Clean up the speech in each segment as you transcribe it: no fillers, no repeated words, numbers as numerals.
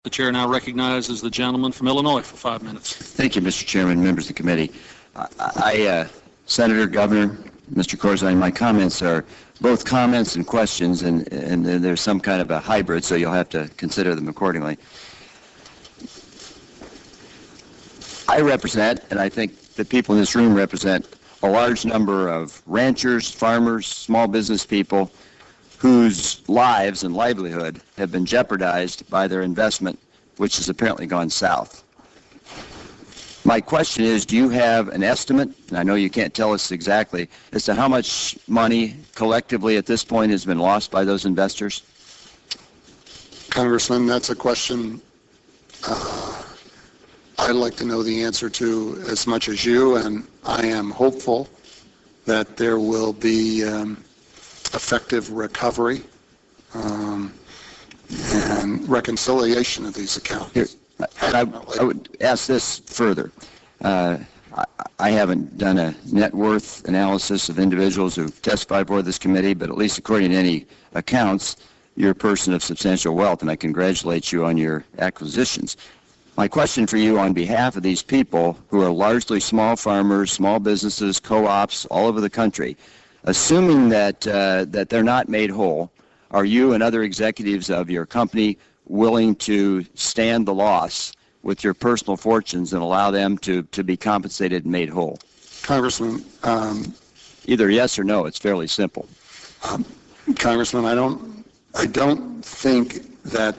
The chair now recognizes the gentleman from Illinois for 5 minutes. Thank you, Mr. Chairman, members of the committee. Senator, Governor, Mr. Corzine, my comments are both comments and questions, and there's some kind of a hybrid, so you'll have to consider them accordingly. I represent, and I think the people in this room represent, a large number of ranchers, farmers, small business people whose lives and livelihood have been jeopardized by their investment, which has apparently gone south. My question is, do you have an estimate, and I know you can't tell us exactly, as to how much money collectively at this point has been lost by those investors? Congressman, that's a question I'd like to know the answer to as much as you, and I am hopeful that there will be effective recovery and reconciliation of these accounts. Here, and I would ask this further. I haven't done a net worth analysis of individuals who testified before this committee, but at least according to any accounts, you're a person of substantial wealth, and I congratulate you on your acquisitions. My question for you on behalf of these people who are largely small farmers, small businesses, co-ops all over the country, assuming that they're not made whole, are you and other executives of your company willing to stand the loss with your personal fortunes and allow them to be compensated and made whole? Congressman, either yes or no. It's fairly simple. Congressman, I don't think that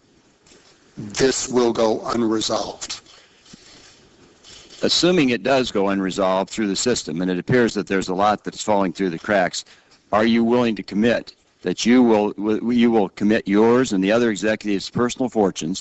this will go unresolved. Assuming it does go unresolved through the system, and it appears that there's a lot that's falling through the cracks, are you willing to commit that you will commit yours and the other executives' personal fortunes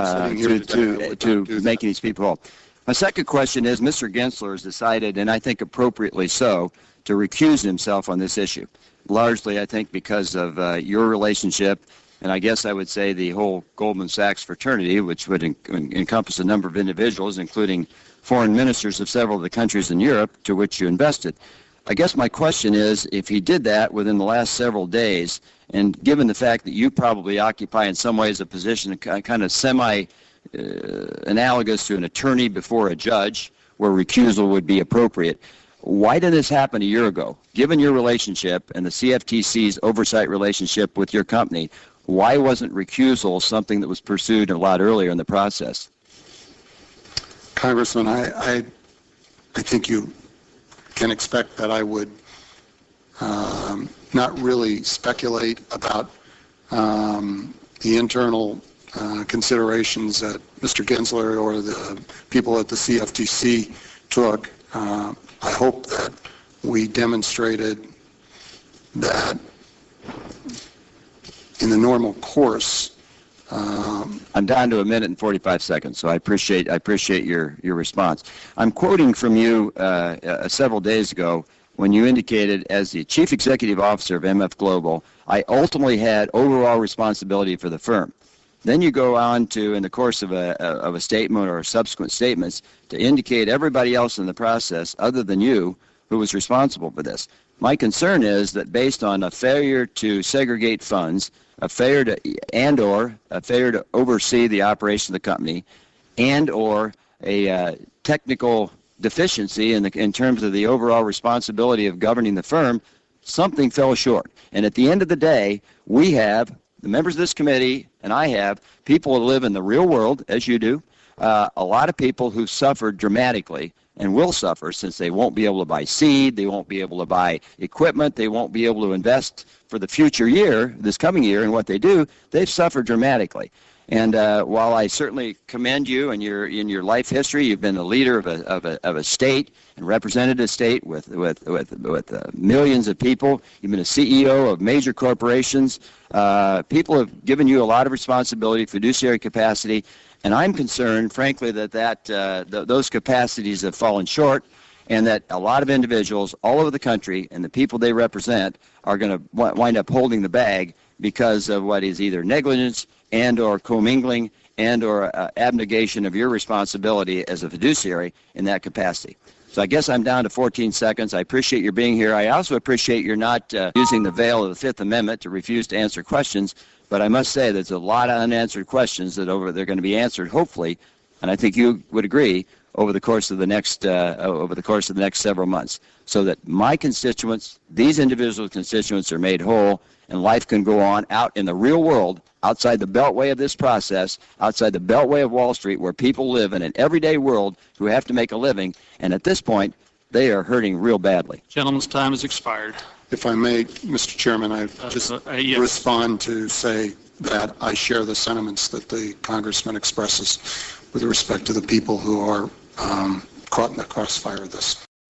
to making these people whole? My second question is, Mr. Gensler has decided, and I think appropriately so, to recuse himself on this issue, largely I think because of your relationship, and I guess I would say the whole Goldman Sachs fraternity, which would encompass a number of individuals, including foreign ministers of several of the countries in Europe to which you invested. I guess my question is, if he did that within the last several days, and given the fact that you probably occupy in some ways a position kind of semi-analogous to an attorney before a judge, where recusal would be appropriate, why did this happen a year ago? Given your relationship and the CFTC's oversight relationship with your company, why wasn't recusal something that was pursued a lot earlier in the process? Congressman, I think you can expect that I would not really speculate about the internal considerations that Mr. Gensler or the people at the CFTC took. I hope that we demonstrated that in the normal course. I'm down to 1 minute and 45 seconds, so I appreciate your response. I'm quoting from you several days ago when you indicated, as the Chief Executive Officer of MF Global, I ultimately had overall responsibility for the firm. Then you go on to, in the course of a statement or subsequent statements, to indicate everybody else in the process, other than you, who was responsible for this. My concern is that based on a failure to segregate funds, a failure to oversee the operation of the company, and/or a technical deficiency in terms of the overall responsibility of governing the firm, something fell short. And at the end of the day, we have, the members of this committee, and I have, people who live in the real world, as you do, a lot of people who suffered dramatically and will suffer, since they won't be able to buy seed, they won't be able to buy equipment, they won't be able to invest for the future year, this coming year, in what they do. They've suffered dramatically. And while I certainly commend you and in your life history, you've been a leader of a state and represented a state with millions of people. You've been a CEO of major corporations. People have given you a lot of responsibility, fiduciary capacity, and I'm concerned, frankly, that those capacities have fallen short, and that a lot of individuals all over the country and the people they represent are going to wind up holding the bag because of what is either negligence and or commingling and or abnegation of your responsibility as a fiduciary in that capacity. So I guess I'm down to 14 seconds. I appreciate your being here. I also appreciate you're not using the veil of the Fifth Amendment to refuse to answer questions, But I must say there's a lot of unanswered questions that they're going to be answered, hopefully, and I think you would agree, over the course of the next several months, so that my constituents, these individual constituents, are made whole, and life can go on out in the real world, outside the beltway of this process, outside the beltway of Wall Street, where people live in an everyday world who have to make a living, and at this point, they are hurting real badly. Gentleman's time has expired. If I may, Mr. Chairman, I just yes. respond to say that I share the sentiments that the congressman expresses with respect to the people who are caught in the crossfire of this.